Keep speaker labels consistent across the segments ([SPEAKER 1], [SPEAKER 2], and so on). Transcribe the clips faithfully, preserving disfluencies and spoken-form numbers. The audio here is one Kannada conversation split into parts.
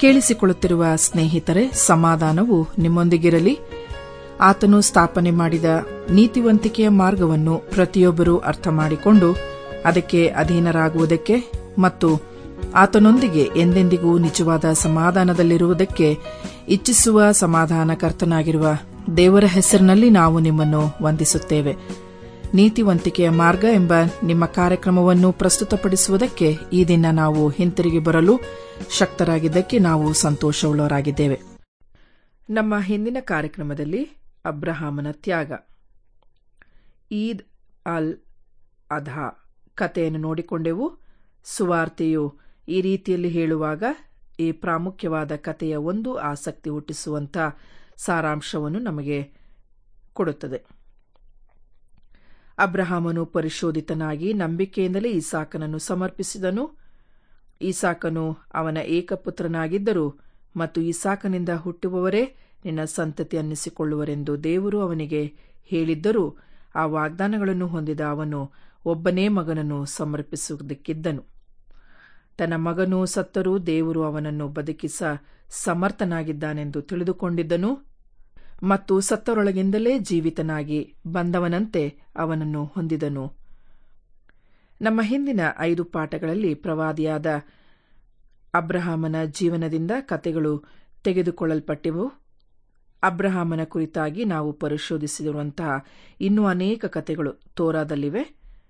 [SPEAKER 1] ಕೇಳಿಸಿಕೊಳ್ಳುತ್ತಿರುವ ಸ್ನೇಹಿತರೆ, ಸಮಾಧಾನವು ನಿಮ್ಮೊಂದಿಗಿರಲಿ. ಆತನು ಸ್ಥಾಪನೆ ಮಾಡಿದ ನೀತಿವಂತಿಕೆಯ ಮಾರ್ಗವನ್ನು ಪ್ರತಿಯೊಬ್ಬರೂ ಅರ್ಥ ಮಾಡಿಕೊಂಡು ಅದಕ್ಕೆ ಅಧೀನರಾಗುವುದಕ್ಕೆ ಮತ್ತು ಆತನೊಂದಿಗೆ ಎಂದೆಂದಿಗೂ ನಿಜವಾದ ಸಮಾಧಾನದಲ್ಲಿರುವುದಕ್ಕೆ ಇಚ್ಛಿಸುವ ಸಮಾಧಾನಕರ್ತನಾಗಿರುವ ದೇವರ ಹೆಸರಿನಲ್ಲಿ ನಾವು ನಿಮ್ಮನ್ನು ವಂದಿಸುತ್ತೇವೆ. ನೀತಿವಂತಿಕೆಯ ಮಾರ್ಗ ಎಂಬ ನಿಮ್ಮ ಕಾರ್ಯಕ್ರಮವನ್ನು ಪ್ರಸ್ತುತಪಡಿಸುವುದಕ್ಕೆ ಈ ದಿನ ನಾವು ಹಿಂತಿರುಗಿ ಬರಲು ಶಕ್ತರಾಗಿದ್ದಕ್ಕೆ ನಾವು ಸಂತೋಷವುಳ್ಳವರಾಗಿದ್ದೇವೆ. ನಮ್ಮ ಹಿಂದಿನ ಕಾರ್ಯಕ್ರಮದಲ್ಲಿ ಅಬ್ರಹಾಮನ ತ್ಯಾಗ, ಈದ್ ಅಲ್ ಅಧಾ ಕಥೆಯನ್ನು ನೋಡಿಕೊಂಡೆವು. ಸುವಾರ್ತೆಯು ಈ ರೀತಿಯಲ್ಲಿ ಹೇಳುವಾಗ ಈ ಪ್ರಾಮುಖ್ಯವಾದ ಕಥೆಯ ಒಂದು ಆಸಕ್ತಿ ಹುಟ್ಟಿಸುವಂಥ ಸಾರಾಂಶವನ್ನು ನಮಗೆ ಕೊಡುತ್ತದೆ. ಅಬ್ರಹಾಮನು ಪರಿಶೋಧಿತನಾಗಿ ನಂಬಿಕೆಯಿಂದಲೇ ಇಸಾಕನನ್ನು ಸಮರ್ಪಿಸಿದನು. ಇಸಾಕನು ಅವನ ಏಕಪುತ್ರನಾಗಿದ್ದರು ಮತ್ತು ಇಸಾಕನಿಂದ ಹುಟ್ಟುವವರೇ ನಿನ್ನ ಸಂತತಿ ಅನ್ನಿಸಿಕೊಳ್ಳುವರೆಂದು ದೇವರು ಅವನಿಗೆ ಹೇಳಿದ್ದರೂ ಆ ವಾಗ್ದಾನಗಳನ್ನು ಹೊಂದಿದ ಅವನು ಒಬ್ಬನೇ ಮಗನನ್ನು ಸಮರ್ಪಿಸುವುದಕ್ಕಿದ್ದನು. ತನ್ನ ಮಗನು ಸತ್ತರೂ ದೇವರು ಅವನನ್ನು ಬದುಕಿಸ ಸಮರ್ಥನಾಗಿದ್ದಾನೆಂದು ತಿಳಿದುಕೊಂಡಿದ್ದನು ಮತ್ತು ಸತ್ತವರೊಳಗಿಂದಲೇ ಜೀವಿತನಾಗಿ ಬಂದವನಂತೆ ಅವನನ್ನು ಹೊಂದಿದನು. ನಮ್ಮ ಹಿಂದಿನ ಐದು ಪಾಠಗಳಲ್ಲಿ ಪ್ರವಾದಿಯಾದ ಅಬ್ರಹಾಮನ ಜೀವನದಿಂದ ಕಥೆಗಳು ತೆಗೆದುಕೊಳ್ಳಲ್ಪಟ್ಟಿವು. ಅಬ್ರಹಾಮನ ಕುರಿತಾಗಿ ನಾವು ಪರಿಶೋಧಿಸಿರುವಂತಹ ಇನ್ನೂ ಅನೇಕ ಕಥೆಗಳು ತೋರಾದಲ್ಲಿವೆ.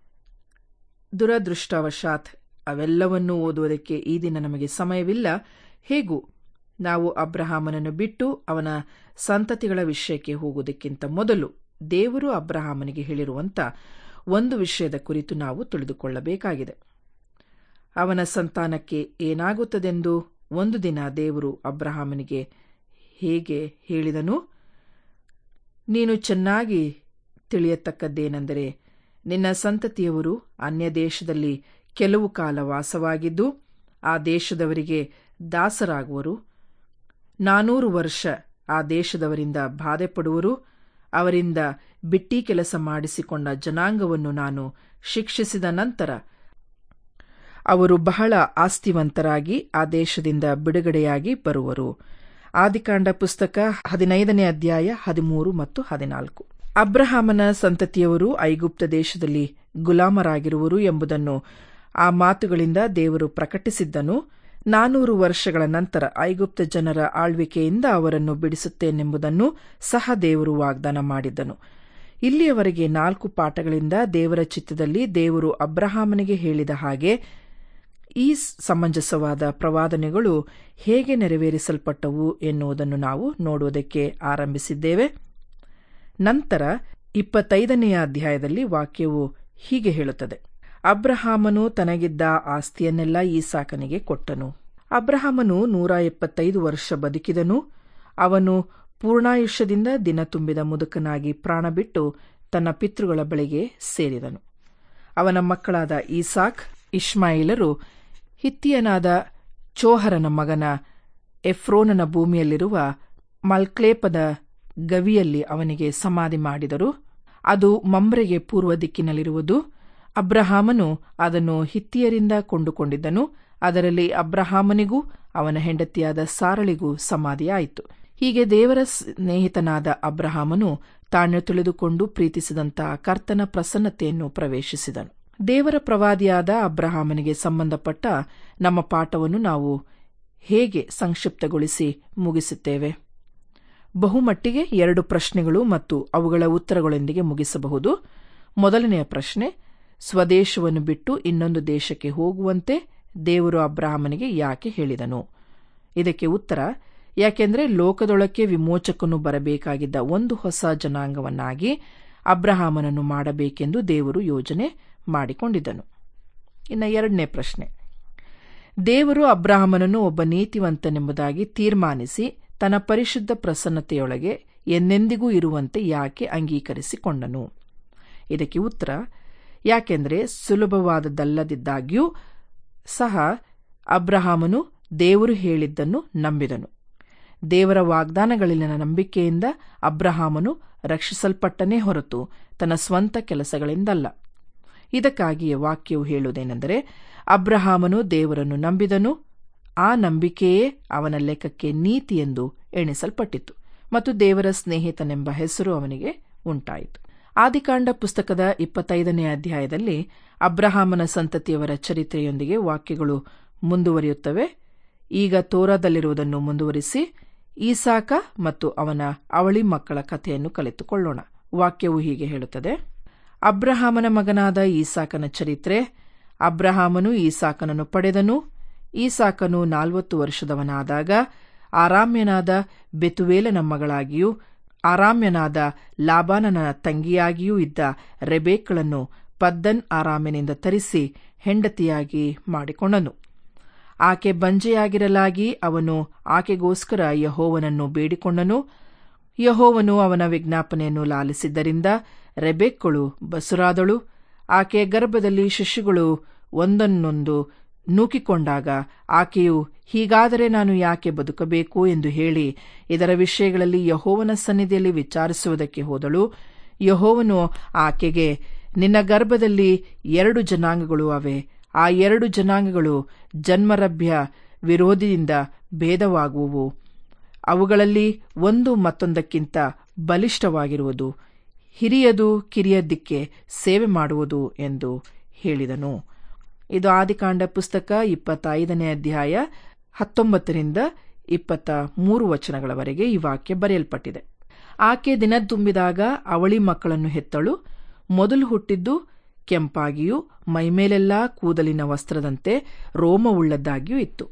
[SPEAKER 1] ದುರದೃಷ್ಟವಶಾತ್ ಅವೆಲ್ಲವನ್ನೂ ಓದುವುದಕ್ಕೆ ಈ ದಿನ ನಮಗೆ ಸಮಯವಿಲ್ಲ. ಹೇಗೂ ನಾವು ಅಬ್ರಹಾಮನನ್ನು ಬಿಟ್ಟು ಅವನ ಸಂತತಿಗಳ ವಿಷಯಕ್ಕೆ ಹೋಗುವುದಕ್ಕಿಂತ ಮೊದಲು ದೇವರು ಅಬ್ರಹಾಮನಿಗೆ ಹೇಳಿರುವಂಥ ಒಂದು ವಿಷಯದ ಕುರಿತು ನಾವು ತಿಳಿದುಕೊಳ್ಳಬೇಕಾಗಿದೆ. ಅವನ ಸಂತಾನಕ್ಕೆ ಏನಾಗುತ್ತದೆಂದು ಒಂದು ದಿನ ದೇವರು ಅಬ್ರಹಾಮನಿಗೆ ಹೇಗೆ ಹೇಳಿದನು? ನೀನು ಚೆನ್ನಾಗಿ ತಿಳಿಯತಕ್ಕದ್ದೇನೆಂದರೆ, ನಿನ್ನ ಸಂತತಿಯವರು ಅನ್ಯ ದೇಶದಲ್ಲಿ ಕೆಲವು ಕಾಲ ವಾಸವಾಗಿದ್ದು ಆ ದೇಶದವರಿಗೆ ದಾಸರಾಗುವರು. ನಾನೂರು ವರ್ಷ ಆ ದೇಶದವರಿಂದ ಬಾಧೆಪಡುವರು. ಅವರಿಂದ ಬಿಟ್ಟಿ ಕೆಲಸ ಮಾಡಿಸಿಕೊಂಡ ಜನಾಂಗವನ್ನು ನಾನು ಶಿಕ್ಷಿಸಿದ ನಂತರ ಅವರು ಬಹಳ ಆಸ್ತಿವಂತರಾಗಿ ಆ ದೇಶದಿಂದ ಬಿಡುಗಡೆಯಾಗಿ ಬರುವರು. ಆದಿಕಾಂಡ ಪುಸ್ತಕ ಹದಿನೈದನೇ ಅಧ್ಯಾಯ ಹದಿಮೂರು ಮತ್ತು ಹದಿನಾಲ್ಕು. ಅಬ್ರಹಾಮನ ಸಂತತಿಯವರು ಐಗುಪ್ತ ದೇಶದಲ್ಲಿ ಗುಲಾಮರಾಗಿರುವರು ಎಂಬುದನ್ನು ಆ ಮಾತುಗಳಿಂದ ದೇವರು ಪ್ರಕಟಿಸಿದ್ದನು. ನಾನೂರು ವರ್ಷಗಳ ನಂತರ ಐಗುಪ್ತ ಜನರ ಆಳ್ವಿಕೆಯಿಂದ ಅವರನ್ನು ಬಿಡಿಸುತ್ತೇನೆಂಬುದನ್ನು ಸಹ ದೇವರು ವಾಗ್ದಾನ ಮಾಡಿದ್ದನು. ಇಲ್ಲಿಯವರೆಗೆ ನಾಲ್ಕು ಪಾಠಗಳಿಂದ ದೇವರ ಚಿತ್ತದಲ್ಲಿ ದೇವರು ಅಬ್ರಹಾಮನಿಗೆ ಹೇಳಿದ ಹಾಗೆ ಈ ಸಮಂಜಸವಾದ ಪ್ರವಾದನೆಗಳು ಹೇಗೆ ನೆರವೇರಿಸಲ್ಪಟ್ಟವು ಎನ್ನುವುದನ್ನು ನಾವು ನೋಡುವುದಕ್ಕೆ ಆರಂಭಿಸಿದ್ದೇವೆ. ನಂತರ ಇಪ್ಪತ್ತೈದನೆಯ ಅಧ್ಯಾಯದಲ್ಲಿ ವಾಕ್ಯವು ಹೀಗೆ ಹೇಳುತ್ತದೆ: ಅಬ್ರಹಾಮನು ತನಗಿದ್ದ ಆಸ್ತಿಯನ್ನೆಲ್ಲ ಈಸಾಕನಿಗೆ ಕೊಟ್ಟನು. ಅಬ್ರಹಾಮನು ನೂರ ಎಪ್ಪತ್ತೈದು ವರ್ಷ ಬದುಕಿದನು. ಅವನು ಪೂರ್ಣಾಯುಷ್ಯದಿಂದ ದಿನ ತುಂಬಿದ ಮುದುಕನಾಗಿ ಪ್ರಾಣ ಬಿಟ್ಟು ತನ್ನ ಪಿತೃಗಳ ಬಳಿಗೆ ಸೇರಿದನು. ಅವನ ಮಕ್ಕಳಾದ ಈಸಾಕ್, ಇಷ್ಮಾಯಿಲರು ಹಿತ್ತಿಯನಾದ ಚೋಹರನ ಮಗನ ಎಫ್ರೋನನ ಭೂಮಿಯಲ್ಲಿರುವ ಮಲ್ಕ್ಲೇಪದ ಗವಿಯಲ್ಲಿ ಅವನಿಗೆ ಸಮಾಧಿ ಮಾಡಿದರು. ಅದು ಮಮ್ರೆಗೆ ಪೂರ್ವ ದಿಕ್ಕಿನಲ್ಲಿರುವುದು. ಅಬ್ರಹಾಮನು ಅದನ್ನು ಹಿತ್ತಿಯರಿಂದ ಕೊಂಡುಕೊಂಡಿದ್ದನು. ಅದರಲ್ಲಿ ಅಬ್ರಹಾಮನಿಗೂ ಅವನ ಹೆಂಡತಿಯಾದ ಸಾರಳಿಗೂ ಸಮಾಧಿಯಾಯಿತು. ಹೀಗೆ ದೇವರ ಸ್ನೇಹಿತನಾದ ಅಬ್ರಹಾಮನು ತಾನು ತಿಳಿದುಕೊಂಡು ಪ್ರೀತಿಸಿದಂತಹ ಕರ್ತನ ಪ್ರಸನ್ನತೆಯನ್ನು ಪ್ರವೇಶಿಸಿದನು. ದೇವರ ಪ್ರವಾದಿಯಾದ ಅಬ್ರಹಾಮನಿಗೆ ಸಂಬಂಧಪಟ್ಟ ನಮ್ಮ ಪಾಠವನ್ನು ನಾವು ಹೇಗೆ ಸಂಕ್ಷಿಪ್ತಗೊಳಿಸಿ ಮುಗಿಸುತ್ತೇವೆ? ಬಹುಮಟ್ಟಿಗೆ ಎರಡು ಪ್ರಶ್ನೆಗಳು ಮತ್ತು ಅವುಗಳ ಉತ್ತರಗಳೊಂದಿಗೆ ಮುಗಿಸಬಹುದು. ಮೊದಲನೆಯ ಪ್ರಶ್ನೆ, ಸ್ವದೇಶವನ್ನು ಬಿಟ್ಟು ಇನ್ನೊಂದು ದೇಶಕ್ಕೆ ಹೋಗುವಂತೆ ದೇವರು ಅಬ್ರಹಾಮನಿಗೆ ಯಾಕೆ ಹೇಳಿದನು? ಇದಕ್ಕೆ ಉತ್ತರ, ಯಾಕೆಂದರೆ ಲೋಕದೊಳಕ್ಕೆ ವಿಮೋಚಕನು ಬರಬೇಕಾಗಿದ್ದ ಒಂದು ಹೊಸ ಜನಾಂಗವನ್ನಾಗಿ ಅಬ್ರಹಾಮನನ್ನು ಮಾಡಬೇಕೆಂದು ದೇವರು ಯೋಜನೆ ಮಾಡಿಕೊಂಡಿದ್ದನು. ಇನ್ನು ಎರಡನೇ ಪ್ರಶ್ನೆ, ದೇವರು ಅಬ್ರಹಾಮನನ್ನು ಒಬ್ಬ ನೀತಿವಂತನೆಂಬುದಾಗಿ ತೀರ್ಮಾನಿಸಿ ತನ್ನ ಪರಿಶುದ್ಧ ಪ್ರಸನ್ನತೆಯೊಳಗೆ ಎಂದೆಂದಿಗೂ ಇರುವಂತೆ ಯಾಕೆ ಅಂಗೀಕರಿಸಿಕೊಂಡನು? ಇದಕ್ಕೆ ಉತ್ತರ, ಯಾಕೆಂದರೆ ಸುಲಭವಾದದ್ದಲ್ಲದಿದ್ದಾಗ್ಯೂ ಸಹ ಅಬ್ರಹಾಮನು ದೇವರು ಹೇಳಿದ್ದನ್ನು ನಂಬಿದನು. ದೇವರ ವಾಗ್ದಾನಗಳಲ್ಲಿನ ನಂಬಿಕೆಯಿಂದ ಅಬ್ರಹಾಮನು ರಕ್ಷಿಸಲ್ಪಟ್ಟನೇ ಹೊರತು ತನ್ನ ಸ್ವಂತ ಕೆಲಸಗಳಿಂದಲ್ಲ. ಇದಕ್ಕಾಗಿಯೇ ವಾಕ್ಯವು ಹೇಳುವುದೇನೆಂದರೆ, ಅಬ್ರಹಾಮನು ದೇವರನ್ನು ನಂಬಿದನು, ಆ ನಂಬಿಕೆಯೇ ಅವನ ಲೆಕ್ಕಕ್ಕೆ ನೀತಿ ಎಂದು ಎಣಿಸಲ್ಪಟ್ಟಿತು ಮತ್ತು ದೇವರ ಸ್ನೇಹಿತನೆಂಬ ಹೆಸರು ಅವನಿಗೆ ಉಂಟಾಯಿತು. ಆದಿಕಾಂಡ ಪುಸ್ತಕದ ಇಪ್ಪತ್ತೈದನೇ ಅಧ್ಯಾಯದಲ್ಲಿ ಅಬ್ರಹಾಮನ ಸಂತತಿಯವರ ಚರಿತ್ರೆಯೊಂದಿಗೆ ವಾಕ್ಯಗಳು ಮುಂದುವರಿಯುತ್ತವೆ. ಈಗ ತೋರಾದಲ್ಲಿರುವುದನ್ನು ಮುಂದುವರಿಸಿ ಈಸಾಕ ಮತ್ತು ಅವನ ಅವಳಿ ಮಕ್ಕಳ ಕಥೆಯನ್ನು ಕಲಿತುಕೊಳ್ಳೋಣ. ವಾಕ್ಯವು ಹೀಗೆ ಹೇಳುತ್ತದೆ: ಅಬ್ರಹಾಮನ ಮಗನಾದ ಈಸಾಕನ ಚರಿತ್ರೆ. ಅಬ್ರಹಾಮನು ಈಸಾಕನನ್ನು ಪಡೆದನು. ಈಸಾಕನು ನಾಲ್ವತ್ತು ವರ್ಷದವನಾದಾಗ ಆರಾಮ್ಯನಾದ ಬೆತುವೇಲನ ಮಗಳಾಗಿಯೂ ಆರಾಮ್ಯನಾದ ಲಾಬಾನನ ತಂಗಿಯಾಗಿಯೂ ಇದ್ದ ರೆಬೇಕ್ಕಳನ್ನು ಪದ್ದನ್ ಆರಾಮಿನಿಂದ ತರಿಸಿ ಹೆಂಡತಿಯಾಗಿ ಮಾಡಿಕೊಂಡನು. ಆಕೆ ಬಂಜೆಯಾಗಿರಲಾಗಿ ಅವನು ಆಕೆಗೋಸ್ಕರ ಯೆಹೋವನನ್ನು ಬೇಡಿಕೊಂಡನು. ಯೆಹೋವನು ಅವನ ವಿಜ್ಞಾಪನೆಯನ್ನು ಲಾಲಿಸಿದ್ದರಿಂದ ರೆಬೆಕ್ಕಳು ಬಸುರಾದಳು. ಆಕೆಯ ಗರ್ಭದಲ್ಲಿ ಶಿಶುಗಳು ಒಂದನ್ನೊಂದು ನೂಕಿಕೊಂಡಾಗ ಆಕೆಯು, ಹೀಗಾದರೆ ನಾನು ಯಾಕೆ ಬದುಕಬೇಕು ಎಂದು ಹೇಳಿ ಇದರ ವಿಷಯಗಳಲ್ಲಿ ಯೆಹೋವನ ಸನ್ನಿಧಿಯಲ್ಲಿ ವಿಚಾರಿಸುವುದಕ್ಕೆ ಹೋದಳು. ಯೆಹೋವನು ಆಕೆಗೆ, ನಿನ್ನ ಗರ್ಭದಲ್ಲಿ ಎರಡು ಜನಾಂಗಗಳು ಅವೆ. ಆ ಎರಡು ಜನಾಂಗಗಳು ಜನ್ಮರಭ್ಯ ವಿರೋಧಿಯಿಂದ ಭೇದವಾಗುವುವು. ಅವುಗಳಲ್ಲಿ ಒಂದು ಮತ್ತೊಂದಕ್ಕಿಂತ ಬಲಿಷ್ಠವಾಗಿರುವುದು. ಹಿರಿಯದು ಕಿರಿಯದಕ್ಕೆ ಸೇವೆ ಮಾಡುವುದು ಎಂದು ಹೇಳಿದನು. ಇದು ಆದಿಕಾಂಡ ಪುಸ್ತಕ ಇಪ್ಪತ್ತೈದನೇ ಅಧ್ಯಾಯ ಹತ್ತೊಂಬತ್ತರಿಂದ ಇಪ್ಪತ್ತ ಮೂರು ವಚನಗಳವರೆಗೆ ಈ ವಾಕ್ಯ ಬರೆಯಲ್ಪಟ್ಟಿದೆ. ಆಕೆ ದಿನ ತುಂಬಿದಾಗ ಅವಳಿ ಮಕ್ಕಳನ್ನು ಹೆತ್ತಳು. ಮೊದಲು ಹುಟ್ಟಿದ್ದು ಕೆಂಪಾಗಿಯೂ ಮೈಮೇಲೆಲ್ಲಾ ಕೂದಲಿನ ವಸ್ತ್ರದಂತೆ ರೋಮವುಳ್ಳದ್ದಾಗಿಯೂ ಇತ್ತು.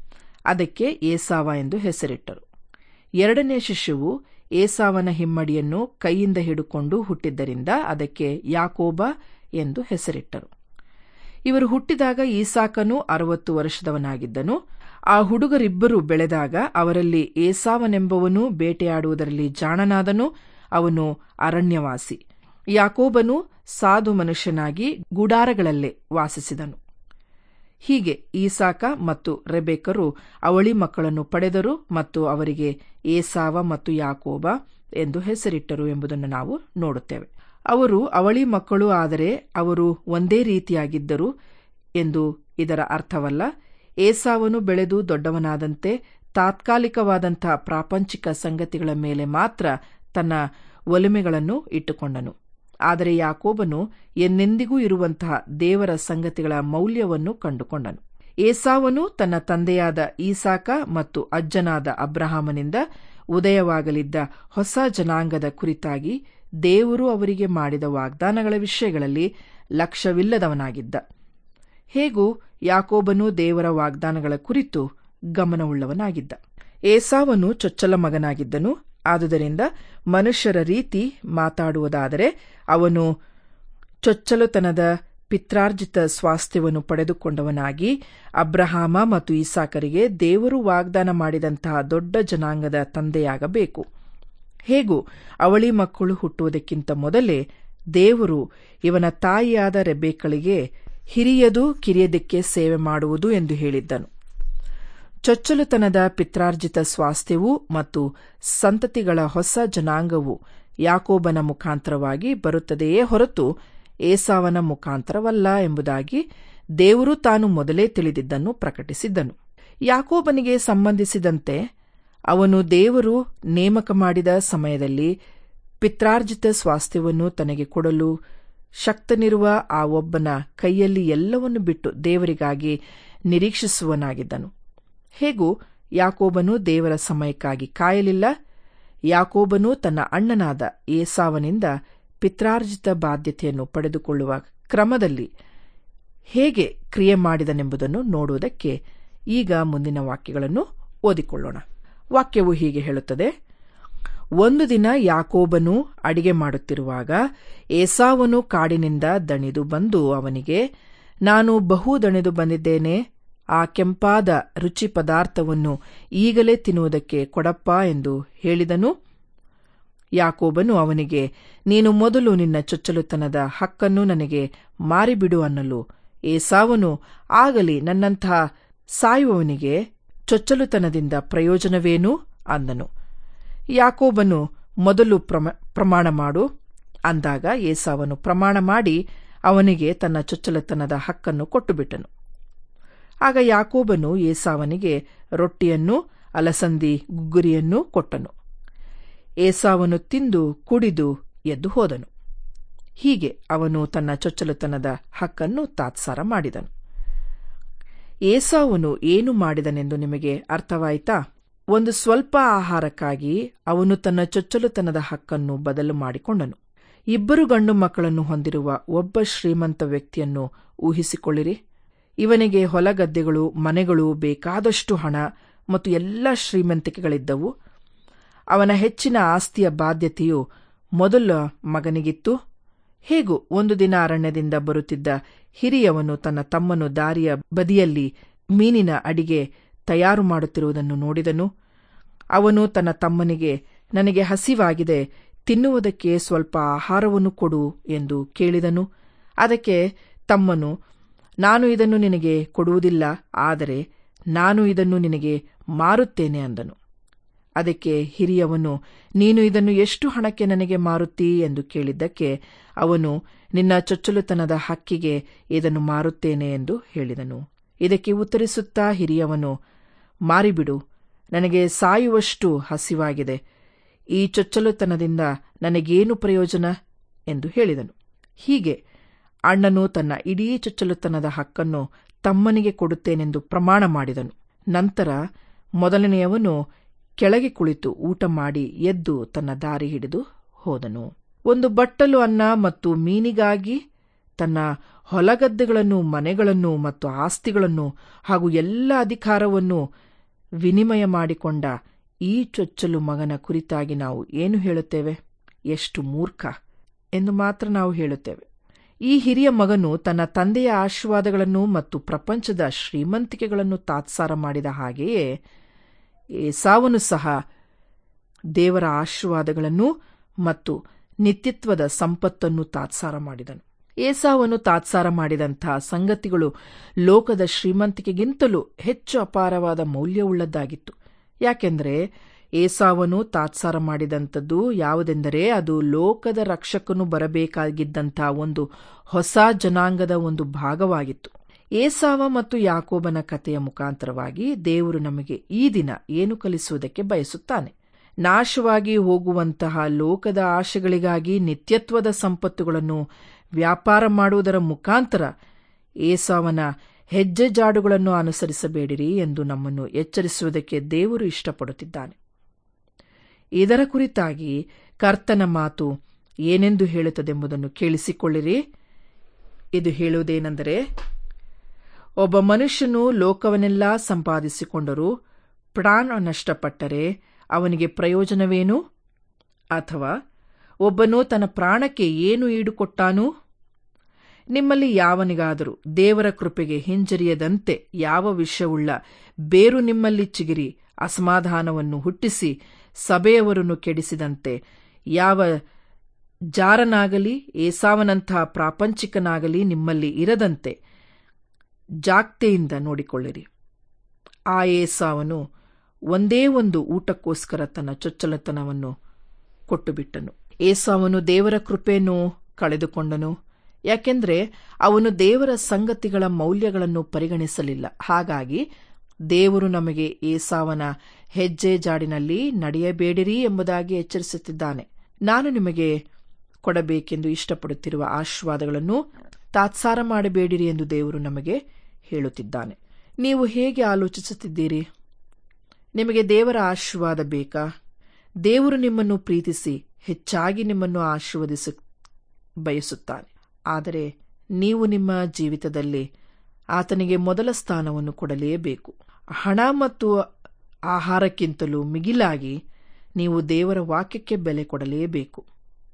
[SPEAKER 1] ಅದಕ್ಕೆ ಏಸಾವ ಎಂದು ಹೆಸರಿಟ್ಟರು. ಎರಡನೇ ಶಿಶುವು ಏಸಾವನ ಹಿಮ್ಮಡಿಯನ್ನು ಕೈಯಿಂದ ಹಿಡುಕೊಂಡು ಹುಟ್ಟಿದ್ದರಿಂದ ಅದಕ್ಕೆ ಯಾಕೋಬ ಎಂದು ಹೆಸರಿಟ್ಟರು. ಇವರು ಹುಟ್ಟಿದಾಗ ಈಸಾಕನು ಅರವತ್ತು ವರ್ಷದವನಾಗಿದ್ದನು. ಆ ಹುಡುಗರಿಬ್ಬರು ಬೆಳೆದಾಗ ಅವರಲ್ಲಿ ಏಸಾವನೆಂಬವನು ಬೇಟೆಯಾಡುವುದರಲ್ಲಿ ಜಾಣನಾದನು. ಅವನು ಅರಣ್ಯವಾಸಿ. ಯಾಕೋಬನು ಸಾಧು ಮನುಷ್ಯನಾಗಿ ಗುಡಾರಗಳಲ್ಲೇ ವಾಸಿಸಿದನು. ಹೀಗೆ ಈಸಾಕ ಮತ್ತು ರೆಬೆಕ್ಕರು ಅವಳಿ ಮಕ್ಕಳನ್ನು ಪಡೆದರು ಮತ್ತು ಅವರಿಗೆ ಏಸಾವ ಮತ್ತು ಯಾಕೋಬ ಎಂದು ಹೆಸರಿಟ್ಟರು ಎಂಬುದನ್ನು ನಾವು ನೋಡುತ್ತೇವೆ. ಅವರು ಅವಳಿ ಮಕ್ಕಳು, ಆದರೆ ಅವರು ಒಂದೇ ರೀತಿಯಾಗಿದ್ದರು ಎಂದು ಇದರ ಅರ್ಥವಲ್ಲ. ಏಸಾವನು ಬೆಳೆದು ದೊಡ್ಡವನಾದಂತೆ ತಾತ್ಕಾಲಿಕವಾದಂತಹ ಪ್ರಾಪಂಚಿಕ ಸಂಗತಿಗಳ ಮೇಲೆ ಮಾತ್ರ ತನ್ನ ಒಲುಮೆಗಳನ್ನು ಇಟ್ಟುಕೊಂಡನು. ಆದರೆ ಯಾಕೋಬನು ಎಂದೆಂದಿಗೂ ಇರುವಂತಹ ದೇವರ ಸಂಗತಿಗಳ ಮೌಲ್ಯವನ್ನು ಕಂಡುಕೊಂಡನು. ಏಸಾವನು ತನ್ನ ತಂದೆಯಾದ ಈಸಾಕ ಮತ್ತು ಅಜ್ಜನಾದ ಅಬ್ರಹಾಮನಿಂದ ಉದಯವಾಗಲಿದ್ದ ಹೊಸ ಜನಾಂಗದ ಕುರಿತಾಗಿ ದೇವರು ಅವರಿಗೆ ಮಾಡಿದ ವಾಗ್ದಾನಗಳ ವಿಷಯಗಳಲ್ಲಿ ಲಕ್ಷ್ಯವಿಲ್ಲದವನಾಗಿದ್ದ. ಹೇಗೂ ಯಾಕೋಬನು ದೇವರ ವಾಗ್ದಾನಗಳ ಕುರಿತು ಗಮನವುಳ್ಳವನಾಗಿದ್ದ. ಏಸಾವನು ಚೊಚ್ಚಲ ಮಗನಾಗಿದ್ದನು. ಆದುದರಿಂದ ಮನುಷ್ಯರ ರೀತಿ ಮಾತಾಡುವುದಾದರೆ ಅವನು ಚೊಚ್ಚಲುತನದ ಪಿತ್ರಾರ್ಜಿತ ಸ್ವಾಸ್ಥ್ಯವನ್ನು ಪಡೆದುಕೊಂಡವನಾಗಿ ಅಬ್ರಹಾಮ ಮತ್ತು ಈಸಾಕರಿಗೆ ದೇವರು ವಾಗ್ದಾನ ಮಾಡಿದಂತಹ ದೊಡ್ಡ ಜನಾಂಗದ ತಂದೆಯಾಗಬೇಕು. ಹೇಗೂ ಅವಳಿ ಮಕ್ಕಳು ಹುಟ್ಟುವುದಕ್ಕಿಂತ ಮೊದಲೇ ದೇವರು ಇವನ ತಾಯಿಯಾದ ರೆಬೆಕ್ಕಳಿಗೆ ಹಿರಿಯದು ಕಿರಿಯದಕ್ಕೆ ಸೇವೆ ಮಾಡುವುದು ಎಂದು ಹೇಳಿದ್ದನು. ಚೊಚ್ಚಲುತನದ ಪಿತ್ರಾರ್ಜಿತ ಸ್ವಾಸ್ಥ್ಯವೂ ಮತ್ತು ಸಂತತಿಗಳ ಹೊಸ ಜನಾಂಗವು ಯಾಕೋಬನ ಮುಖಾಂತರವಾಗಿ ಬರುತ್ತದೆಯೇ ಹೊರತು ಏಸಾವನ ಮುಖಾಂತರವಲ್ಲ ಎಂಬುದಾಗಿ ದೇವರು ತಾನು ಮೊದಲೇ ತಿಳಿದಿದ್ದನ್ನು ಪ್ರಕಟಿಸಿದ್ದನು. ಯಾಕೋಬನಿಗೆ ಸಂಬಂಧಿಸಿದಂತೆ ಅವನು ದೇವರು ನೇಮಕ ಮಾಡಿದ ಸಮಯದಲ್ಲಿ ಪಿತ್ರಾರ್ಜಿತ ಸ್ವಾಸ್ಥ್ಯವನ್ನು ತನಗೆ ಕೊಡಲು ಶಕ್ತನಿರುವ ಆ ಒಬ್ಬನ ಕೈಯಲ್ಲಿ ಎಲ್ಲವನ್ನು ಬಿಟ್ಟು ದೇವರಿಗಾಗಿ ನಿರೀಕ್ಷಿಸುವನಾಗಿದ್ದನು. ಹೇಗೂ ಯಾಕೋಬನು ದೇವರ ಸಮಯಕ್ಕಾಗಿ ಕಾಯಲಿಲ್ಲ. ಯಾಕೋಬನು ತನ್ನ ಅಣ್ಣನಾದ ಏಸಾವನಿಂದ ಪಿತ್ರಾರ್ಜಿತ ಬಾಧ್ಯತೆಯನ್ನು ಪಡೆದುಕೊಳ್ಳುವ ಕ್ರಮದಲ್ಲಿ ಹೇಗೆ ಕ್ರಿಯೆ ಮಾಡಿದನೆಂಬುದನ್ನು ನೋಡುವುದಕ್ಕೆ ಈಗ ಮುಂದಿನ ವಾಕ್ಯಗಳನ್ನು ಓದಿಕೊಳ್ಳೋಣ. ವಾಕ್ಯವು ಹೀಗೆ ಹೇಳುತ್ತದೆ: ಒಂದು ದಿನ ಯಾಕೋಬನು ಅಡಿಗೆ ಮಾಡುತ್ತಿರುವಾಗ ಏಸಾವನು ಕಾಡಿನಿಂದ ದಣಿದು ಬಂದು ಅವನಿಗೆ, ನಾನು ಬಹು ದಣಿದು ಬಂದಿದ್ದೇನೆ, ಆ ಕೆಂಪಾದ ರುಚಿ ಪದಾರ್ಥವನ್ನು ಈಗಲೇ ತಿನ್ನುವುದಕ್ಕೆ ಕೊಡಪ್ಪ ಎಂದು ಹೇಳಿದನು. ಯಾಕೋಬನು ಅವನಿಗೆ, ನೀನು ಮೊದಲು ನಿನ್ನ ಚೊಚ್ಚಲುತನದ ಹಕ್ಕನ್ನು ನನಗೆ ಮಾರಿಬಿಡು ಅನ್ನಲು ಏಸಾವನು, ಆಗಲಿ, ನನ್ನಂಥ ಸಾಯುವವನಿಗೆ ಚೊಚ್ಚಲುತನದಿಂದ ಪ್ರಯೋಜನವೇನು ಅಂದನು. ಯಾಕೋಬನು ಮೊದಲು ಪ್ರಮಾಣ ಮಾಡು ಅಂದಾಗ ಏಸಾವನು ಪ್ರಮಾಣ ಮಾಡಿ ಅವನಿಗೆ ತನ್ನ ಚೊಚ್ಚಲುತನದ ಹಕ್ಕನ್ನು ಕೊಟ್ಟುಬಿಟ್ಟನು. ಆಗ ಯಾಕೋಬನು ಏಸಾವನಿಗೆ ರೊಟ್ಟಿಯನ್ನು ಅಲಸಂದಿ ಗುಗ್ಗುರಿಯನ್ನೂ ಕೊಟ್ಟನು. ಏಸಾವನು ತಿಂದು ಕುಡಿದು ಎದ್ದು ಹೋದನು. ಹೀಗೆ ಅವನು ತನ್ನ ಚೊಚ್ಚಲುತನದ ಹಕ್ಕನ್ನು ತಾತ್ಸಾರ ಮಾಡಿದನು. ಏಸಾವನು ಏನು ಮಾಡಿದನೆಂದು ನಿಮಗೆ ಅರ್ಥವಾಯಿತಾ? ಒಂದು ಸ್ವಲ್ಪ ಆಹಾರಕ್ಕಾಗಿ ಅವನು ತನ್ನ ಚೊಚ್ಚಲುತನದ ಹಕ್ಕನ್ನು ಬದಲು ಮಾಡಿಕೊಂಡನು. ಇಬ್ಬರು ಗಂಡು ಮಕ್ಕಳನ್ನು ಹೊಂದಿರುವ ಒಬ್ಬ ಶ್ರೀಮಂತ ವ್ಯಕ್ತಿಯನ್ನು ಊಹಿಸಿಕೊಳ್ಳಿರಿ. ಇವನಿಗೆ ಹೊಲಗದ್ದೆಗಳು, ಮನೆಗಳು, ಬೇಕಾದಷ್ಟು ಹಣ ಮತ್ತು ಎಲ್ಲ ಶ್ರೀಮಂತಿಕೆಗಳಿದ್ದವು. ಅವನ ಹೆಚ್ಚಿನ ಆಸ್ತಿಯ ಬಾಧ್ಯತೆಯು ಮೊದಲ ಮಗನಿಗಿತ್ತು. ಹೇಗೂ ಒಂದು ದಿನ ಅರಣ್ಯದಿಂದ ಬರುತ್ತಿದ್ದ ಹಿರಿಯವನು ತನ್ನ ತಮ್ಮನು ದಾರಿಯ ಬದಿಯಲ್ಲಿ ಮೀನಿನ ಅಡಿಗೆ ತಯಾರು ಮಾಡುತ್ತಿರುವುದನ್ನು ನೋಡಿದನು. ಅವನು ತನ್ನ ತಮ್ಮನಿಗೆ, ನನಗೆ ಹಸಿವಾಗಿದೆ, ತಿನ್ನುವುದಕ್ಕೆ ಸ್ವಲ್ಪ ಆಹಾರವನ್ನು ಕೊಡು ಎಂದು ಕೇಳಿದನು. ಅದಕ್ಕೆ ತಮ್ಮನು, ನಾನು ಇದನ್ನು ನಿನಗೆ ಕೊಡುವುದಿಲ್ಲ, ಆದರೆ ನಾನು ಇದನ್ನು ನಿನಗೆ ಮಾರುತ್ತೇನೆ ಅಂದನು. ಅದಕ್ಕೆ ಹಿರಿಯವನು, ನೀನು ಇದನ್ನು ಎಷ್ಟು ಹಣಕ್ಕೆ ನನಗೆ ಮಾರುತ್ತೀ ಎಂದು ಕೇಳಿದ್ದಕ್ಕೆ ಅವನು, ನಿನ್ನ ಚೊಚ್ಚಲುತನದ ಹಕ್ಕಿಗೆ ಇದನ್ನು ಮಾರುತ್ತೇನೆ ಎಂದು ಹೇಳಿದನು. ಇದಕ್ಕೆ ಉತ್ತರಿಸುತ್ತಾ ಹಿರಿಯವನು, ಮಾರಿಬಿಡು, ನನಗೆ ಸಾಯುವಷ್ಟು ಹಸಿವಾಗಿದೆ, ಈ ಚೊಚ್ಚಲುತನದಿಂದ ನನಗೇನು ಪ್ರಯೋಜನ ಎಂದು ಹೇಳಿದನು. ಹೀಗೆ ಅಣ್ಣನು ತನ್ನ ಇಡೀ ಚೊಚ್ಚಲುತನದ ಹಕ್ಕನ್ನು ತಮ್ಮನಿಗೆ ಕೊಡುತ್ತೇನೆಂದು ಪ್ರಮಾಣ ಮಾಡಿದನು. ನಂತರ ಮೊದಲನೆಯವನು ಕೆಳಗೆ ಕುಳಿತು ಊಟ ಮಾಡಿ ಎದ್ದು ತನ್ನ ದಾರಿ ಹಿಡಿದು ಹೋದನು. ಒಂದು ಬಟ್ಟಲು ಅನ್ನ ಮತ್ತು ಮೀನಿಗಾಗಿ ತನ್ನ ಹೊಲಗದ್ದೆಗಳನ್ನು, ಮನೆಗಳನ್ನು ಮತ್ತು ಆಸ್ತಿಗಳನ್ನು ಹಾಗೂ ಎಲ್ಲ ಅಧಿಕಾರವನ್ನು ವಿನಿಮಯ ಮಾಡಿಕೊಂಡ ಈ ಚೊಚ್ಚಲು ಮಗನ ಕುರಿತಾಗಿ ನಾವು ಏನು ಹೇಳುತ್ತೇವೆ? ಎಷ್ಟು ಮೂರ್ಖ ಎಂದು ಮಾತ್ರ ನಾವು ಹೇಳುತ್ತೇವೆ. ಈ ಹಿರಿಯ ಮಗನು ತನ್ನ ತಂದೆಯ ಆಶೀರ್ವಾದಗಳನ್ನು ಮತ್ತು ಪ್ರಪಂಚದ ಶ್ರೀಮಂತಿಕೆಗಳನ್ನು ತಾತ್ಸಾರ ಮಾಡಿದ ಹಾಗೆಯೇ ಏಸಾವನು ಸಹ ದೇವರ ಆಶೀರ್ವಾದಗಳನ್ನು ಮತ್ತು ನಿತ್ಯತ್ವದ ಸಂಪತ್ತನ್ನು ತಾತ್ಸಾರ ಮಾಡಿದನು. ಏಸಾವನು ತಾತ್ಸಾರ ಮಾಡಿದಂತಹ ಸಂಗತಿಗಳು ಲೋಕದ ಶ್ರೀಮಂತಿಕೆಗಿಂತಲೂ ಹೆಚ್ಚು ಅಪಾರವಾದ ಮೌಲ್ಯವುಳ್ಳದ್ದಾಗಿತ್ತು. ಯಾಕೆಂದರೆ ಏಸಾವನು ತಾತ್ಸಾರ ಮಾಡಿದಂಥದ್ದು ಯಾವುದೆಂದರೆ ಅದು ಲೋಕದ ರಕ್ಷಕನು ಬರಬೇಕಾಗಿದ್ದಂಥ ಒಂದು ಹೊಸ ಜನಾಂಗದ ಒಂದು ಭಾಗವಾಗಿತ್ತು. ಏಸಾವ ಮತ್ತು ಯಾಕೋಬನ ಕಥೆಯ ಮುಖಾಂತರವಾಗಿ ದೇವರು ನಮಗೆ ಈ ದಿನ ಏನು ಕಲಿಸುವುದಕ್ಕೆ ಬಯಸುತ್ತಾನೆ? ನಾಶವಾಗಿ ಹೋಗುವಂತಹ ಲೋಕದ ಆಶೆಗಳಿಗಾಗಿ ನಿತ್ಯತ್ವದ ಸಂಪತ್ತುಗಳನ್ನು ವ್ಯಾಪಾರ ಮಾಡುವುದರ ಮುಖಾಂತರ ಏಸಾವನ ಹೆಜ್ಜೆ ಜಾಡುಗಳನ್ನು ಅನುಸರಿಸಬೇಡಿರಿ ಎಂದು ನಮ್ಮನ್ನು ಎಚ್ಚರಿಸುವುದಕ್ಕೆ ದೇವರು ಇಷ್ಟಪಡುತ್ತಿದ್ದಾನೆ. ಇದರ ಕುರಿತಾಗಿ ಕರ್ತನ ಮಾತು ಏನೆಂದು ಹೇಳುತ್ತದೆಂಬುದನ್ನು ಕೇಳಿಸಿಕೊಳ್ಳಿರಿ. ಇದು ಹೇಳುವುದೇನೆಂದರೆ, ಒಬ್ಬ ಮನುಷ್ಯನು ಲೋಕವನ್ನೆಲ್ಲ ಸಂಪಾದಿಸಿಕೊಂಡರೂ ಪ್ರಾಣ ನಷ್ಟಪಟ್ಟರೆ ಅವನಿಗೆ ಪ್ರಯೋಜನವೇನು? ಅಥವಾ ಒಬ್ಬನು ತನ್ನ ಪ್ರಾಣಕ್ಕೆ ಏನು ಈಡುಕೊಟ್ಟಾನು? ನಿಮ್ಮಲ್ಲಿ ಯಾವನಿಗಾದರೂ ದೇವರ ಕೃಪೆಗೆ ಹಿಂಜರಿಯದಂತೆ ಯಾವ ವಿಷಯವುಳ್ಳ ಬೇರು ನಿಮ್ಮಲ್ಲಿ ಚಿಗಿರಿ ಅಸಮಾಧಾನವನ್ನು ಹುಟ್ಟಿಸಿ ಸಭೆಯವರನ್ನು ಕೆಡಿಸಿದಂತೆ ಯಾವ ಜಾರನಾಗಲಿ ಏಸಾವನಂತಹ ಪ್ರಾಪಂಚಿಕನಾಗಲಿ ನಿಮ್ಮಲ್ಲಿ ಇರದಂತೆ ಜಾಗ್ತೆಯಿಂದ ನೋಡಿಕೊಳ್ಳಿರಿ. ಆ ಏಸಾವನು ಒಂದೇ ಒಂದು ಊಟಕ್ಕೋಸ್ಕರ ತನ್ನ ಚೊಚ್ಚಲತನವನ್ನು ಕೊಟ್ಟುಬಿಟ್ಟನು. ಏಸಾವನು ದೇವರ ಕೃಪೆಯನ್ನು ಕಳೆದುಕೊಂಡನು. ಯಾಕೆಂದರೆ ಅವನು ದೇವರ ಸಂಗತಿಗಳ ಮೌಲ್ಯಗಳನ್ನು ಪರಿಗಣಿಸಲಿಲ್ಲ. ಹಾಗಾಗಿ ದೇವರು ನಮಗೆ ಏಸಾವನ ಹೆಜ್ಜೆ ಜಾಡಿನಲ್ಲಿ ನಡೆಯಬೇಡಿರಿ ಎಂಬುದಾಗಿ ಎಚ್ಚರಿಸುತ್ತಿದ್ದಾನೆ. ನಾನು ನಿಮಗೆ ಕೊಡಬೇಕೆಂದು ಇಷ್ಟಪಡುತ್ತಿರುವ ಆಶೀರ್ವಾದಗಳನ್ನು ತಾತ್ಸಾರ ಮಾಡಬೇಡಿರಿ ಎಂದು ದೇವರು ನಮಗೆ ಹೇಳುತ್ತಿದ್ದಾನೆ. ನೀವು ಹೇಗೆ ಆಲೋಚಿಸುತ್ತಿದ್ದೀರಿ? ನಿಮಗೆ ದೇವರ ಆಶೀರ್ವಾದ ಬೇಕಾ? ದೇವರು ನಿಮ್ಮನ್ನು ಪ್ರೀತಿಸಿ ಹೆಚ್ಚಾಗಿ ನಿಮ್ಮನ್ನು ಆಶೀರ್ವದಿಸ ಬಯಸುತ್ತಾನೆ. ಆದರೆ ನೀವು ನಿಮ್ಮ ಜೀವಿತದಲ್ಲಿ ಆತನಿಗೆ ಮೊದಲ ಸ್ಥಾನವನ್ನು ಕೊಡಲೇಬೇಕು. ಹಣ ಮತ್ತು ಆಹಾರಕ್ಕಿಂತಲೂ ಮಿಗಿಲಾಗಿ ನೀವು ದೇವರ ವಾಕ್ಯಕ್ಕೆ ಬೆಲೆ ಕೊಡಲೇಬೇಕು.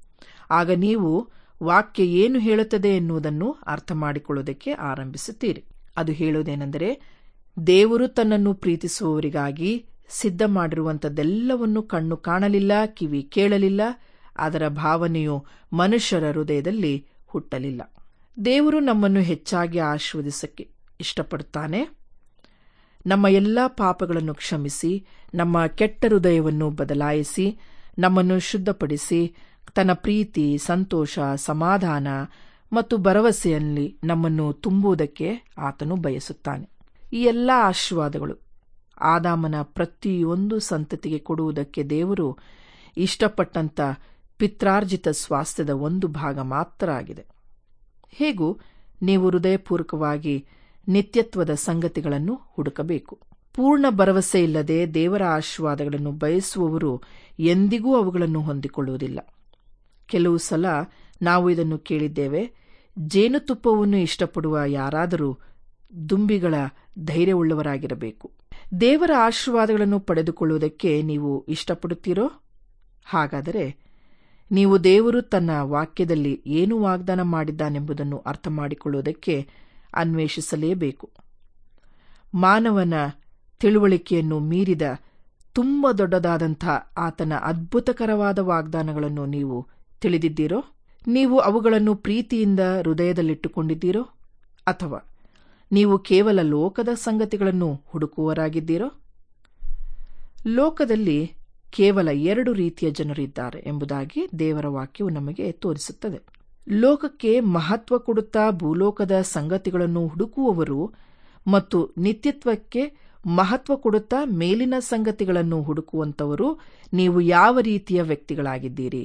[SPEAKER 1] ಆಗ ನೀವು ವಾಕ್ಯ ಏನು ಹೇಳುತ್ತದೆ ಎನ್ನುವುದನ್ನು ಅರ್ಥ ಮಾಡಿಕೊಳ್ಳುವುದಕ್ಕೆ ಆರಂಭಿಸುತ್ತೀರಿ. ಅದು ಹೇಳುವುದೇನೆಂದರೆ, ದೇವರು ತನ್ನನ್ನು ಪ್ರೀತಿಸುವವರಿಗಾಗಿ ಸಿದ್ಧ ಮಾಡಿರುವಂಥದ್ದೆಲ್ಲವನ್ನು ಕಣ್ಣು ಕಾಣಲಿಲ್ಲ, ಕಿವಿ ಕೇಳಲಿಲ್ಲ, ಅದರ ಭಾವನೆಯು ಮನುಷ್ಯರ ಹೃದಯದಲ್ಲಿ ಹುಟ್ಟಲಿಲ್ಲ. ದೇವರು ನಮ್ಮನ್ನು ಹೆಚ್ಚಾಗಿ ಆಶೀರ್ವದಿಸಕ್ಕೆ ಇಷ್ಟಪಡುತ್ತಾನೆ. ನಮ್ಮ ಎಲ್ಲ ಪಾಪಗಳನ್ನು ಕ್ಷಮಿಸಿ, ನಮ್ಮ ಕೆಟ್ಟ ಹೃದಯವನ್ನು ಬದಲಾಯಿಸಿ, ನಮ್ಮನ್ನು ಶುದ್ಧಪಡಿಸಿ, ತನ್ನ ಪ್ರೀತಿ, ಸಂತೋಷ, ಸಮಾಧಾನ ಮತ್ತು ಭರವಸೆಯಲ್ಲಿ ನಮ್ಮನ್ನು ತುಂಬುವುದಕ್ಕೆ ಆತನು ಬಯಸುತ್ತಾನೆ. ಈ ಎಲ್ಲ ಆಶೀರ್ವಾದಗಳು ಆದಾಮನ ಪ್ರತಿಯೊಂದು ಸಂತತಿಗೆ ಕೊಡುವುದಕ್ಕೆ ದೇವರು ಇಷ್ಟಪಟ್ಟಂತ ಪಿತ್ರಾರ್ಜಿತ ಸ್ವಾಸ್ಥ್ಯದ ಒಂದು ಭಾಗ ಮಾತ್ರ ಆಗಿದೆ. ಹೇಗೂ ನೀವು ಹೃದಯಪೂರ್ವಕವಾಗಿ ನಿತ್ಯತ್ವದ ಸಂಗತಿಗಳನ್ನು ಹುಡುಕಬೇಕು. ಪೂರ್ಣ ಭರವಸೆ ಇಲ್ಲದೆ ದೇವರ ಆಶೀರ್ವಾದಗಳನ್ನು ಬಯಸುವವರು ಎಂದಿಗೂ ಅವುಗಳನ್ನು ಹೊಂದಿಕೊಳ್ಳುವುದಿಲ್ಲ. ಕೆಲವು ಸಲ ನಾವು ಇದನ್ನು ಕೇಳಿದ್ದೇವೆ, ಜೇನುತುಪ್ಪವನ್ನು ಇಷ್ಟಪಡುವ ಯಾರಾದರೂ ದುಂಬಿಗಳ ಧೈರ್ಯವುಳ್ಳವರಾಗಿರಬೇಕು. ದೇವರ ಆಶೀರ್ವಾದಗಳನ್ನು ಪಡೆದುಕೊಳ್ಳುವುದಕ್ಕೆ ನೀವು ಇಷ್ಟಪಡುತ್ತೀರೋ? ಹಾಗಾದರೆ ನೀವು ದೇವರು ತನ್ನ ವಾಕ್ಯದಲ್ಲಿ ಏನು ವಾಗ್ದಾನ ಮಾಡಿದ್ದಾನೆಂಬುದನ್ನು ಅರ್ಥ ಮಾಡಿಕೊಳ್ಳುವುದಕ್ಕೆ ಅನ್ವೇಷಿಸಲೇಬೇಕು. ಮಾನವನ ತಿಳುವಳಿಕೆಯನ್ನು ಮೀರಿದ ತುಂಬ ದೊಡ್ಡದಾದಂಥ ಆತನ ಅದ್ಭುತಕರವಾದ ವಾಗ್ದಾನಗಳನ್ನು ನೀವು ತಿಳಿದಿದ್ದೀರೋ? ನೀವು ಅವುಗಳನ್ನು ಪ್ರೀತಿಯಿಂದ ಹೃದಯದಲ್ಲಿಟ್ಟುಕೊಂಡಿದ್ದೀರೋ? ಅಥವಾ ನೀವು ಕೇವಲ ಲೋಕದ ಸಂಗತಿಗಳನ್ನು ಹುಡುಕುವವರಾಗಿದ್ದೀರೋ? ಲೋಕದಲ್ಲಿ ಕೇವಲ ಎರಡು ರೀತಿಯ ಜನರಿದ್ದಾರೆ ಎಂಬುದಾಗಿ ದೇವರ ವಾಕ್ಯವು ನಮಗೆ ತೋರಿಸುತ್ತದೆ. ಲೋಕಕ್ಕೆ ಮಹತ್ವ ಕೊಡುತ್ತಾ ಭೂಲೋಕದ ಸಂಗತಿಗಳನ್ನು ಹುಡುಕುವವರು ಮತ್ತು ನಿತ್ಯತ್ವಕ್ಕೆ ಮಹತ್ವ ಕೊಡುತ್ತಾ ಮೇಲಿನ ಸಂಗತಿಗಳನ್ನು ಹುಡುಕುವಂತವರು ನೀವು ಯಾವ ರೀತಿಯ ವ್ಯಕ್ತಿಗಳಾಗಿದ್ದೀರಿ?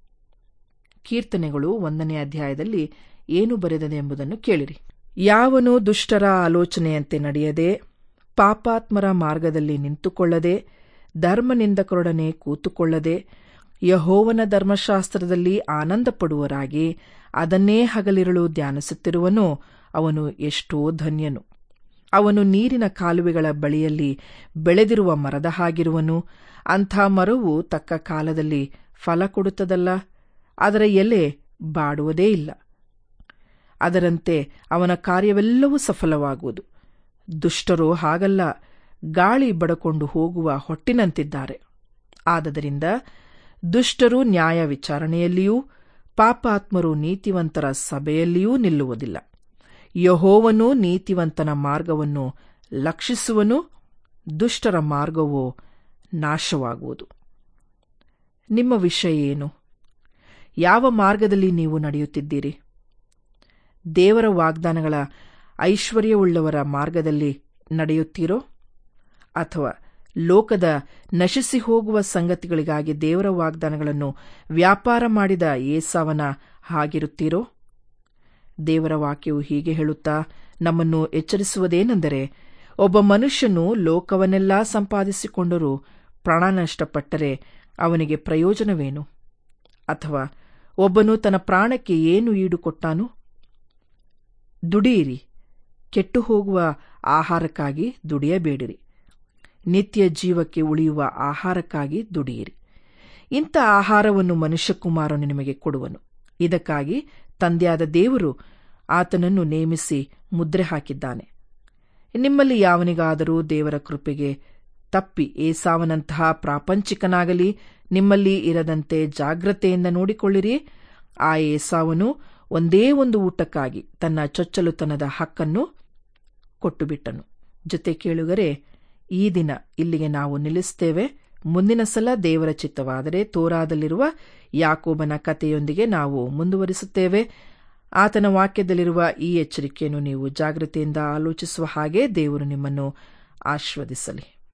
[SPEAKER 1] ಕೀರ್ತನೆಗಳು ಒಂದನೇ ಅಧ್ಯಾಯದಲ್ಲಿ ಏನು ಬರೆದಿದೆ ಎಂಬುದನ್ನು ಕೇಳಿರಿ. ಯಾವನು ದುಷ್ಟರ ಆಲೋಚನೆಯಂತೆ ನಡೆಯದೆ, ಪಾಪಾತ್ಮರ ಮಾರ್ಗದಲ್ಲಿ ನಿಂತುಕೊಳ್ಳದೆ, ಧರ್ಮನಿಂದಕರೊಡನೆ ಕೂತುಕೊಳ್ಳದೆ, ಯೆಹೋವನ ಧರ್ಮಶಾಸ್ತ್ರದಲ್ಲಿ ಆನಂದಪಡುವರಾಗಿ ಅದನ್ನೇ ಹಗಲಿರುಳು ಧ್ಯಾನಿಸುತ್ತಿರುವನೋ ಅವನು ಎಷ್ಟೋ ಧನ್ಯನು. ಅವನು ನೀರಿನ ಕಾಲುವೆಗಳ ಬಳಿಯಲ್ಲಿ ಬೆಳೆದಿರುವ ಮರದ ಹಾಗಿರುವನು. ಅಂಥ ಮರವು ತಕ್ಕ ಕಾಲದಲ್ಲಿ ಫಲ ಕೊಡುತ್ತದಲ್ಲ, ಅದರ ಎಲೆ ಬಾಡುವುದೇ ಇಲ್ಲ. ಅದರಂತೆ ಅವನ ಕಾರ್ಯವೆಲ್ಲವೂ ಸಫಲವಾಗುವುದು. ದುಷ್ಟರು ಹಾಗಲ್ಲ, ಗಾಳಿ ಬಡಕೊಂಡು ಹೋಗುವ ಹೊಟ್ಟಿನಂತಿದ್ದಾರೆ. ಆದದರಿಂದ ದುಷ್ಟರು ನ್ಯಾಯ ವಿಚಾರಣೆಯಲ್ಲಿಯೂ ಪಾಪಾತ್ಮರು ನೀತಿವಂತರ ಸಭೆಯಲ್ಲಿಯೂ ನಿಲ್ಲುವುದಿಲ್ಲ. ಯೆಹೋವನು ನೀತಿವಂತನ ಮಾರ್ಗವನ್ನು ಲಕ್ಷಿಸುವನು, ದುಷ್ಟರ ಮಾರ್ಗವೋ ನಾಶವಾಗುವುದು. ನಿಮ್ಮ ವಿಷಯ ಏನು? ಯಾವ ಮಾರ್ಗದಲ್ಲಿ ನೀವು ನಡೆಯುತ್ತಿದ್ದೀರಿ? ದೇವರ ವಾಗ್ದಾನಗಳ ಐಶ್ವರ್ಯವುಳ್ಳವರ ಮಾರ್ಗದಲ್ಲಿ ನಡೆಯುತ್ತೀರೋ? ಅಥವಾ ಲೋಕದ ನಶಿಸಿ ಹೋಗುವ ಸಂಗತಿಗಳಿಗಾಗಿ ದೇವರ ವಾಗ್ದಾನಗಳನ್ನು ವ್ಯಾಪಾರ ಮಾಡಿದ ಏಸಾವನ ಹಾಗಿರುತ್ತೀರೋ? ದೇವರ ವಾಕ್ಯವು ಹೀಗೆ ಹೇಳುತ್ತಾ ನಮ್ಮನ್ನು ಎಚ್ಚರಿಸುವುದೇನೆಂದರೆ, ಒಬ್ಬ ಮನುಷ್ಯನು ಲೋಕವನ್ನೆಲ್ಲಾ ಸಂಪಾದಿಸಿಕೊಂಡರೂ ಪ್ರಾಣ ನಷ್ಟಪಟ್ಟರೆ ಅವನಿಗೆ ಪ್ರಯೋಜನವೇನು? ಅಥವಾ ಒಬ್ಬನು ತನ್ನ ಪ್ರಾಣಕ್ಕೆ ಏನು ಈಡು ಕೊಟ್ಟಾನು? ದುಡಿಯಿರಿ, ಕೆಟ್ಟು ಹೋಗುವ ಆಹಾರಕ್ಕಾಗಿ ದುಡಿಯಬೇಡಿರಿ, ನಿತ್ಯ ಜೀವಕ್ಕೆ ಉಳಿಯುವ ಆಹಾರಕ್ಕಾಗಿ ದುಡಿಯಿರಿ. ಇಂಥ ಆಹಾರವನ್ನು ಮನುಷ್ಯಕುಮಾರನು ನಿಮಗೆ ಕೊಡುವನು. ಇದಕ್ಕಾಗಿ ತಂದೆಯಾದ ದೇವರು ಆತನನ್ನು ನೇಮಿಸಿ ಮುದ್ರೆ ಹಾಕಿದ್ದಾನೆ. ನಿಮ್ಮಲ್ಲಿ ಯಾವನಿಗಾದರೂ ದೇವರ ಕೃಪೆಗೆ ತಪ್ಪಿ ಏಸಾವನಂತಹ ಪ್ರಾಪಂಚಿಕನಾಗಲಿ ನಿಮ್ಮಲ್ಲಿ ಇರದಂತೆ ಜಾಗ್ರತೆಯಿಂದ ನೋಡಿಕೊಳ್ಳಿರಿ. ಆ ಏಸಾವನು ಒಂದೇ ಒಂದು ಊಟಕ್ಕಾಗಿ ತನ್ನ ಚೊಚ್ಚಲುತನದ ಹಕ್ಕನ್ನು ಕೊಟ್ಟುಬಿಟ್ಟನು. ಜೊತೆ ಕೇಳುಗರೆ, ಈ ದಿನ ಇಲ್ಲಿಗೆ ನಾವು ನಿಲ್ಲಿಸುತ್ತೇವೆ. ಮುಂದಿನ ಸಲ ದೇವರ ಚಿತ್ತವಾದರೆ ತೋರಾದಲ್ಲಿರುವ ಯಾಕೋಬನ ಕಥೆಯೊಂದಿಗೆ ನಾವು ಮುಂದುವರಿಸುತ್ತೇವೆ. ಆತನ ವಾಕ್ಯದಲ್ಲಿರುವ ಈ ಎಚ್ಚರಿಕೆಯನ್ನು ನೀವು ಜಾಗ್ರತೆಯಿಂದ ಆಲೋಚಿಸುವ ಹಾಗೆ ದೇವರು ನಿಮ್ಮನ್ನು ಆಶೀರ್ವದಿಸಲಿ.